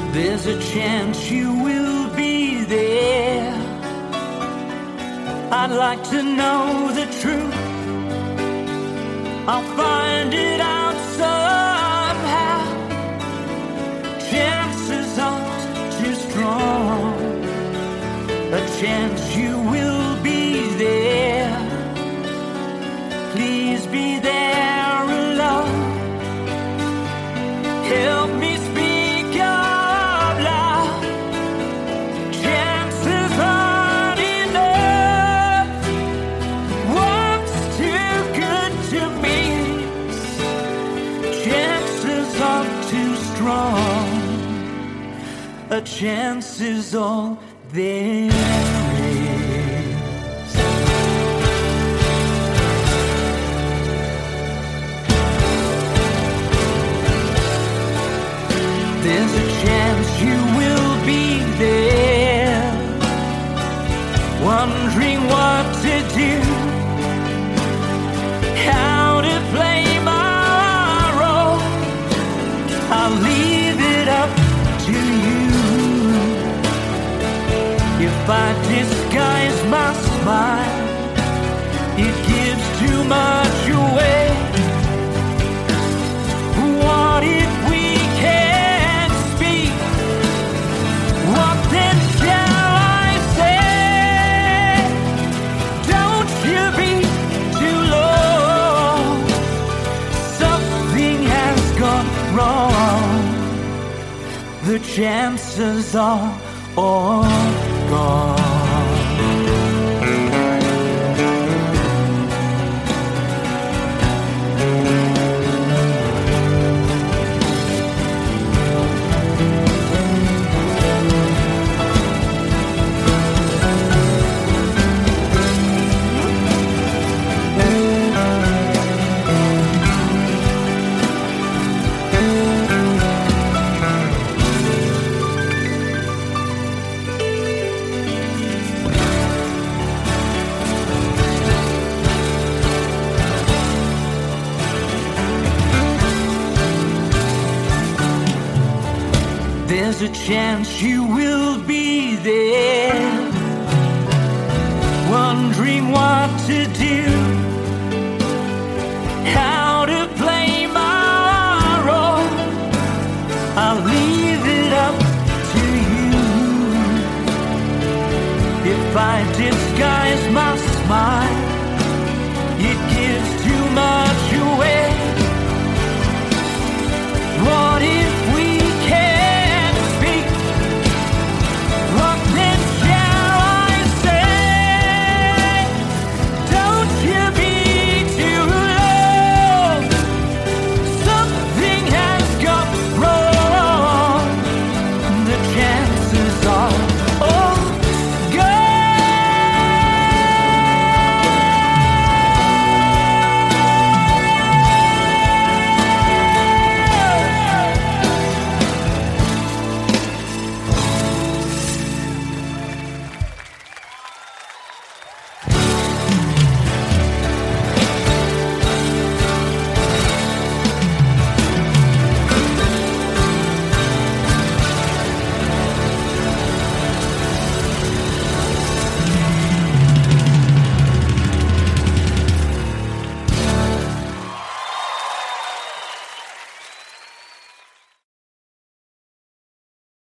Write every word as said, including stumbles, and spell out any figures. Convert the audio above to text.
There's a chance you will be there. I'd like to know the truth. I'll find it out somehow. Chances aren't too strong. A chance you will be there. Please be there alone. Help me speak out loud. Chances aren't enough. What's too good to me? Chances aren't too strong. A chance is all there is. There's a chance you will be there, wondering what to do, how to play my role. I'll leave it up to you. If I disguise my smile, it gives too much away. What if we can't speak? What then shall I say? Don't you be too low. Something has gone wrong. The chances are all gone. There's a chance you will be there, wondering what to do, how to play my role. I'll leave it up to you. If I disguise my smile,